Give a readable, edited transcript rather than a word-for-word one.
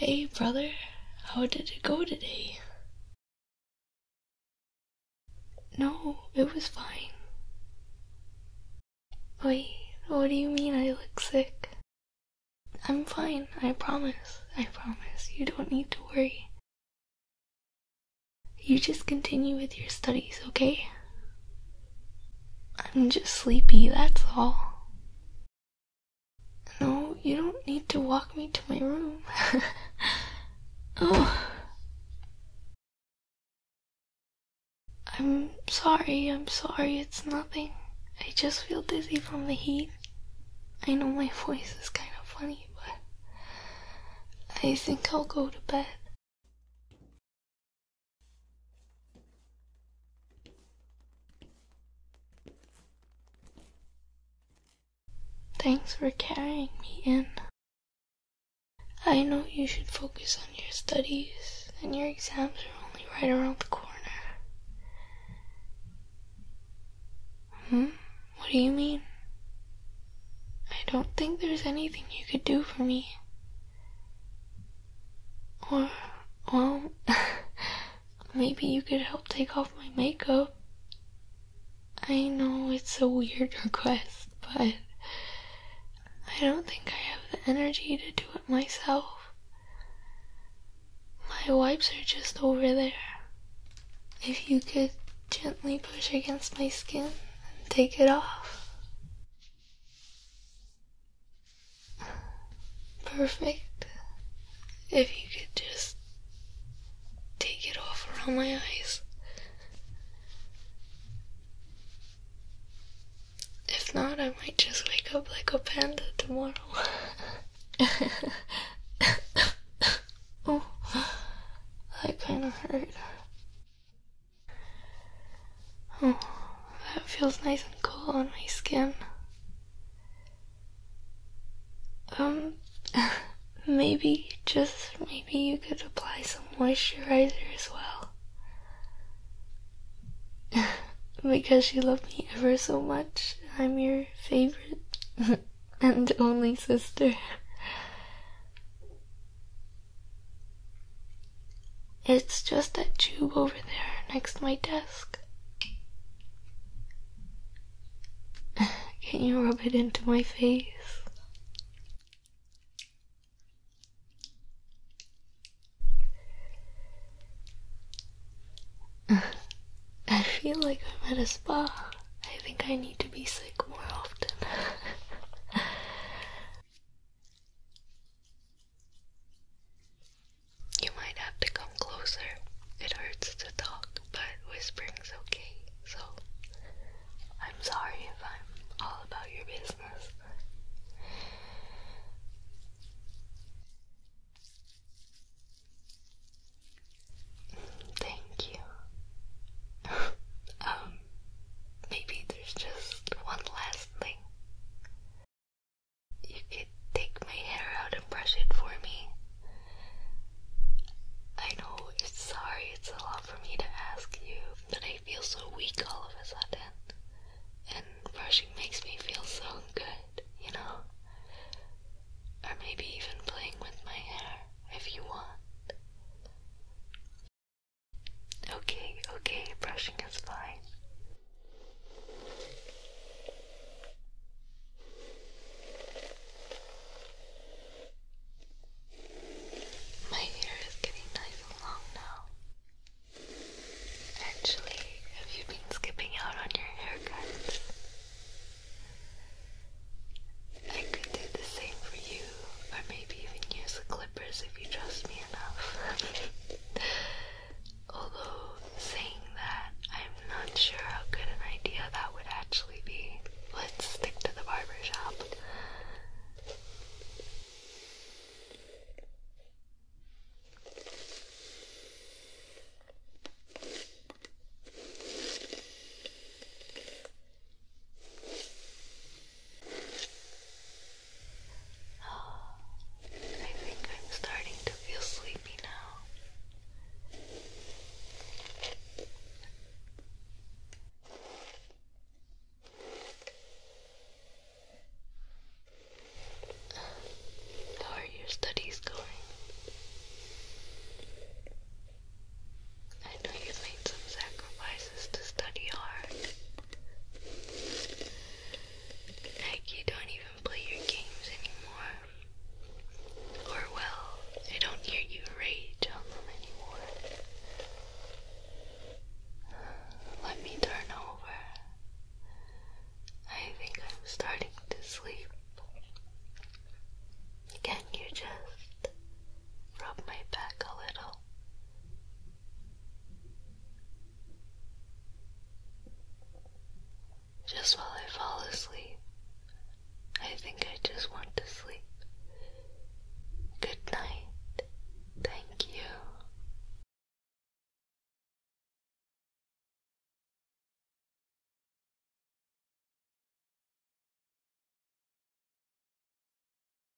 Hey, brother, how did it go today? No, it was fine. Wait, what do you mean I look sick? I'm fine, I promise. You don't need to worry. You just continue with your studies, okay? I'm just sleepy, that's all. No, you don't need to walk me to my room. Oh. I'm sorry, it's nothing. I just feel dizzy from the heat. I know my voice is kind of funny, but I think I'll go to bed. Thanks for carrying me in. I know you should focus on your studies, and your exams are only right around the corner. What do you mean? I don't think there's anything you could do for me. Or, well, maybe you could help take off my makeup. I know it's a weird request, but I don't think I have the energy to do it myself. My wipes are just over there. If you could gently push against my skin and take it off. Perfect. If you could just take it off around my eyes. If not, I might just wake up like a panda tomorrow. Oh, that kinda hurt. Oh, that feels nice and cool on my skin. Maybe you could apply some moisturizer as well. Because you love me ever so much, I'm your favorite and only sister. It's just that tube over there next to my desk. Can you rub it into my face? I feel like I'm at a spa. I think I need to be sick